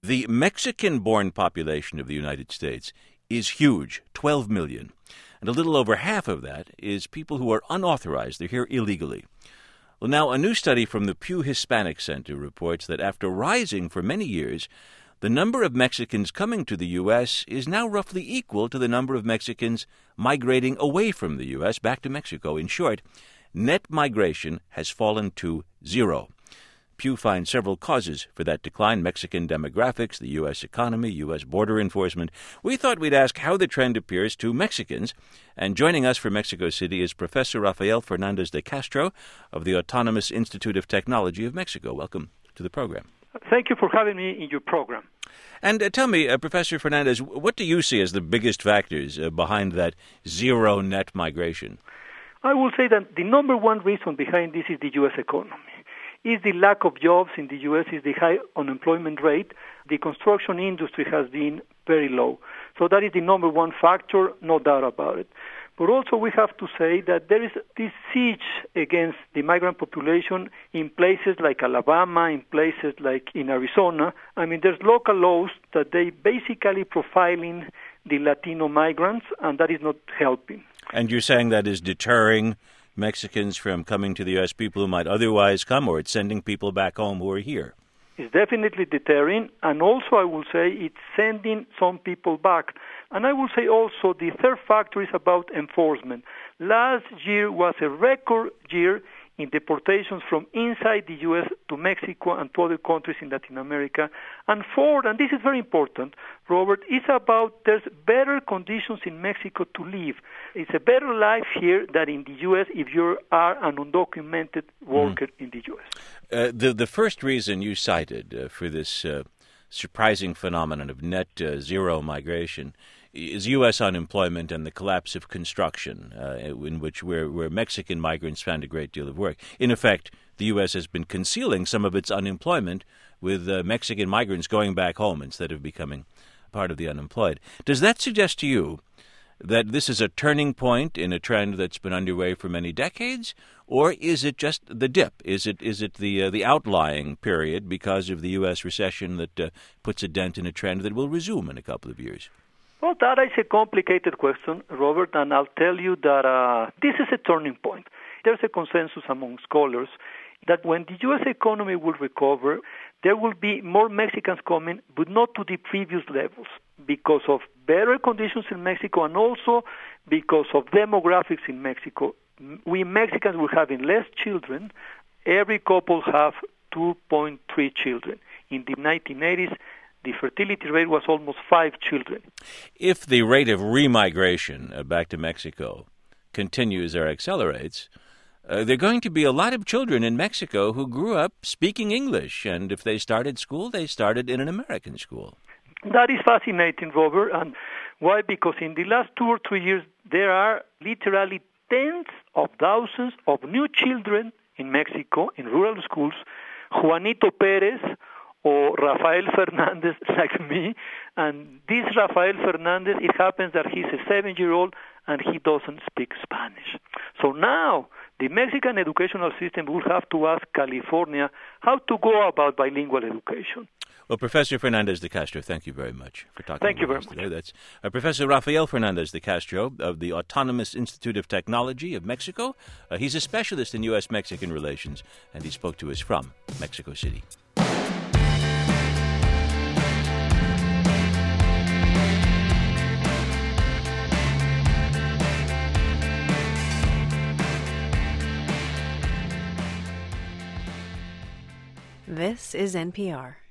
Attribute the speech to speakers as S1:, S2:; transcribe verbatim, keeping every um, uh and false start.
S1: The Mexican-born population of the United States is huge, twelve million. And a little over half of that is people who are unauthorized. They're here illegally. Well, now, a new study from the Pew Hispanic Center reports that after rising for many years, the number of Mexicans coming to the U S is now roughly equal to the number of Mexicans migrating away from the U S back to Mexico. In short, net migration has fallen to zero. Pew finds several causes for that decline: Mexican demographics, the U S economy, U S border enforcement. We thought we'd ask how the trend appears to Mexicans. And joining us from Mexico City is Professor Rafael Fernandez de Castro of the Autonomous Institute of Technology of Mexico. Welcome to the program.
S2: Thank you for having me in your program.
S1: And uh, tell me, uh, Professor Fernandez, what do you see as the biggest factors uh, behind that zero net migration?
S2: I will say that the number one reason behind this is the U S economy. Is the lack of jobs in the U S, is the high unemployment rate. The construction industry has been very low. So that is the number one factor, no doubt about it. But also we have to say that there is this siege against the migrant population in places like Alabama, in places like in Arizona. I mean, there's local laws that they basically profiling the Latino migrants, and that is not helping.
S1: And you're saying that is deterring Mexicans from coming to the U S, people who might otherwise come, or it's sending people back home who are here?
S2: It's definitely deterring, and also I will say it's sending some people back. And I will say also the third factor is about enforcement. Last year was a record year in deportations from inside the U S to Mexico and to other countries in Latin America. And fourth, and this is very important, Robert, is about there's better conditions in Mexico to live. It's a better life here than in the U S if you are an undocumented worker mm. in the U S.
S1: Uh, the, the first reason you cited uh, for this uh, surprising phenomenon of net uh, zero migration is U S unemployment and the collapse of construction, uh, in which where, where Mexican migrants found a great deal of work. In effect, the U S has been concealing some of its unemployment with uh, Mexican migrants going back home instead of becoming part of the unemployed. Does that suggest to you that this is a turning point in a trend that's been underway for many decades, or is it just the dip? Is it is it the uh, the outlying period because of the U S recession that uh, puts a dent in a trend that will resume in a couple of years?
S2: Well, that is a complicated question, Robert, and I'll tell you that uh, this is a turning point. There's a consensus among scholars that when the U S economy will recover, there will be more Mexicans coming, but not to the previous levels, because of better conditions in Mexico and also because of demographics in Mexico. We Mexicans will having less children. Every couple have two point three children. In the nineteen eighties, the fertility rate was almost five children.
S1: If the rate of remigration uh, back to Mexico continues or accelerates, uh, there are going to be a lot of children in Mexico who grew up speaking English, and if they started school, they started in an American school.
S2: That is fascinating, Robert. And why? Because in the last two or three years, there are literally tens of thousands of new children in Mexico, in rural schools. Juanito Perez or Rafael Fernandez, like me, and this Rafael Fernandez, it happens that he's a seven-year-old and he doesn't speak Spanish. So now the Mexican educational system will have to ask California how to go about bilingual education.
S1: Well, Professor Fernandez de Castro, thank you very much for talking
S2: thank
S1: with
S2: you very
S1: us
S2: much.
S1: today. That's uh, Professor Rafael Fernandez de Castro of the Autonomous Institute of Technology of Mexico. Uh, he's a specialist in U S Mexican relations, and he spoke to us from Mexico City.
S3: This is N P R.